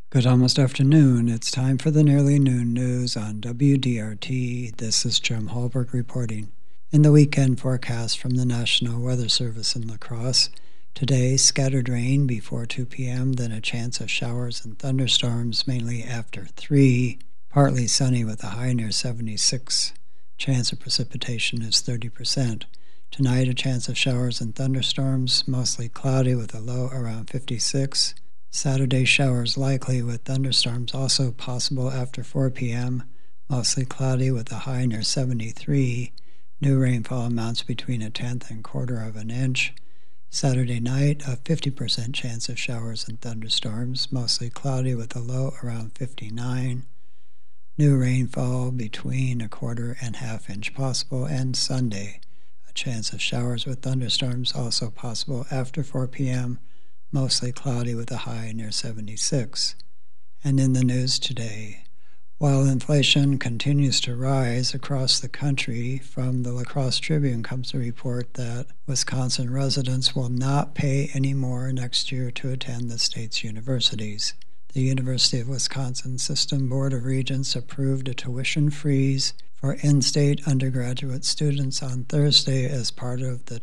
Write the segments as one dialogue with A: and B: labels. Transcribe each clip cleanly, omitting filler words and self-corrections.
A: Good almost afternoon. It's time for the nearly noon news on WDRT. This is Jim Hallberg reporting. In the weekend forecast from the National Weather Service in La Crosse, today scattered rain before 2 p.m., then a chance of showers and thunderstorms mainly after 3, partly sunny with a high near 76. Chance of precipitation is 30%. Tonight a chance of showers and thunderstorms, mostly cloudy with a low around 56. Saturday showers likely with thunderstorms also possible after 4 p.m., mostly cloudy with a high near 73. New rainfall amounts between a tenth and quarter of an inch. Saturday night, a 50% chance of showers and thunderstorms, mostly cloudy with a low around 59. New rainfall between a quarter and half inch possible. And Sunday, a chance of showers with thunderstorms also possible after 4 p.m., mostly cloudy with a high near 76. And in the news today, while inflation continues to rise across the country, from the La Crosse Tribune comes a report that Wisconsin residents will not pay any more next year to attend the state's universities. The University of Wisconsin System Board of Regents approved a tuition freeze for in-state undergraduate students on Thursday as part of the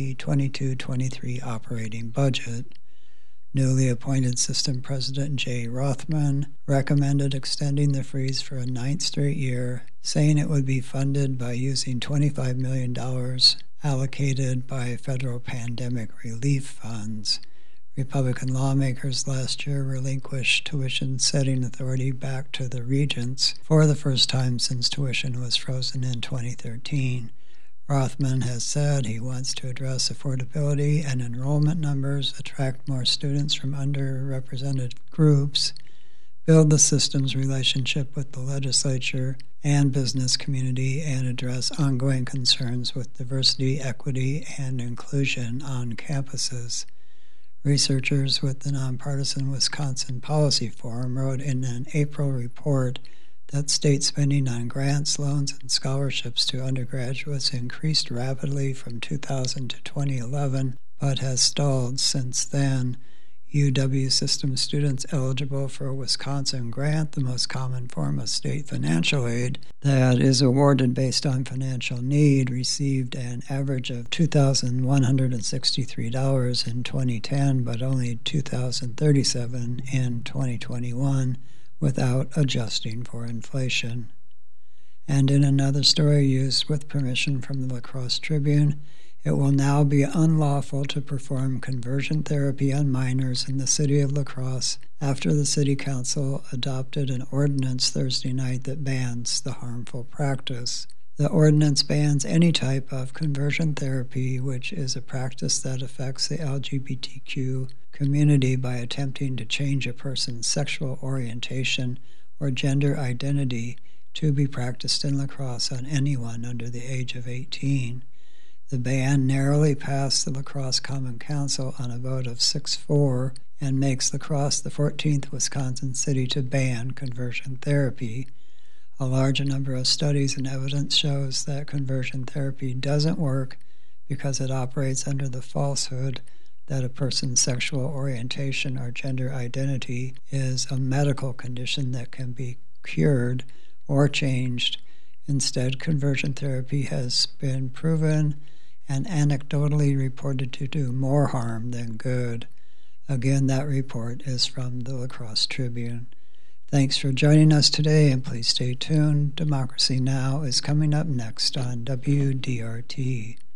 A: 2022-23 operating budget. Newly appointed System President Jay Rothman recommended extending the freeze for a 9th straight year, saying it would be funded by using $25 million allocated by federal pandemic relief funds. Republican lawmakers last year relinquished tuition setting authority back to the regents for the first time since tuition was frozen in 2013. Rothman has said he wants to address affordability and enrollment numbers, attract more students from underrepresented groups, build the system's relationship with the legislature and business community, and address ongoing concerns with diversity, equity, and inclusion on campuses. Researchers with the nonpartisan Wisconsin Policy Forum wrote in an April report that state spending on grants, loans, and scholarships to undergraduates increased rapidly from 2000 to 2011, but has stalled since then. UW system students eligible for a Wisconsin grant, the most common form of state financial aid that is awarded based on financial need, received an average of $2,163 in 2010, but only $2,037 in 2021. Without adjusting for inflation. And in another story used with permission from the La Crosse Tribune, it will now be unlawful to perform conversion therapy on minors in the city of La Crosse after the city council adopted an ordinance Thursday night that bans the harmful practice. The ordinance bans any type of conversion therapy, which is a practice that affects the LGBTQ community by attempting to change a person's sexual orientation or gender identity, to be practiced in La Crosse on anyone under the age of 18. The ban narrowly passed the La Crosse Common Council on a vote of 6-4 and makes La Crosse the 14th Wisconsin city to ban conversion therapy. A large number of studies and evidence shows that conversion therapy doesn't work because it operates under the falsehood that a person's sexual orientation or gender identity is a medical condition that can be cured or changed. Instead, conversion therapy has been proven and anecdotally reported to do more harm than good. Again, that report is from the La Crosse Tribune. Thanks for joining us today, and please stay tuned. Democracy Now! Is coming up next on WDRT.